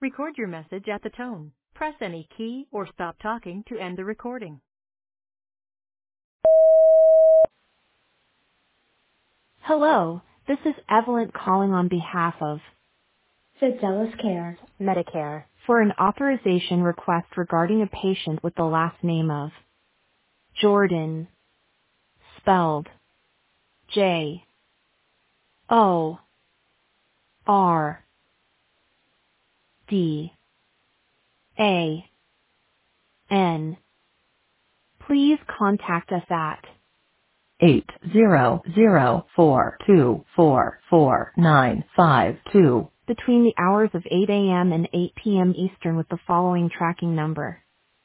Record your message at the tone. Press any key or stop talking to end the recording. Hello, this is Evelyn calling on behalf of Fidelis Care, Medicare, for an authorization request regarding a patient with the last name of Jordan, spelled Jordan. Please contact us at 800-424-4952 between the hours of 8 a.m. and 8 p.m. Eastern with the following tracking number: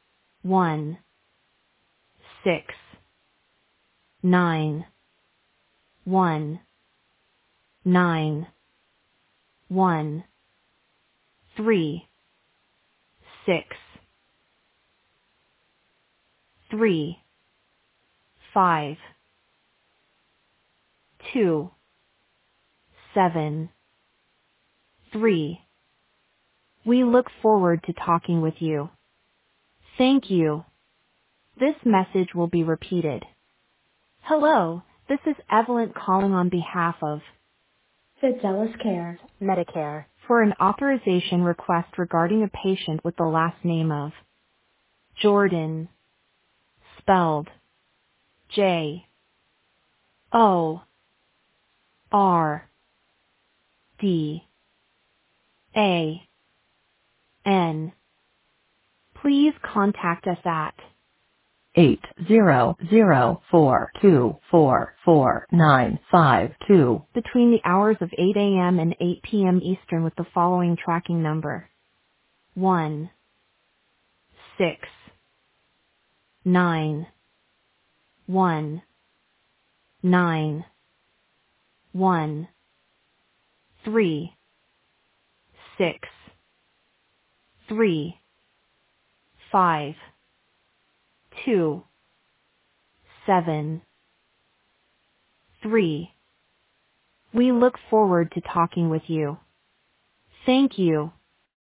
169191136. Three, five, two, seven, three. We look forward to talking with you. Thank you. This message will be repeated. Hello, this is Evelyn calling on behalf of Fidelis Care, Medicare, for an authorization request regarding a patient with the last name of Jordan, spelled Jordan. Please contact us at 800-424-4952 between the hours of 8 a.m. and 8 p.m. Eastern with the following tracking number: 16911363527. We look forward to talking with you. Thank you.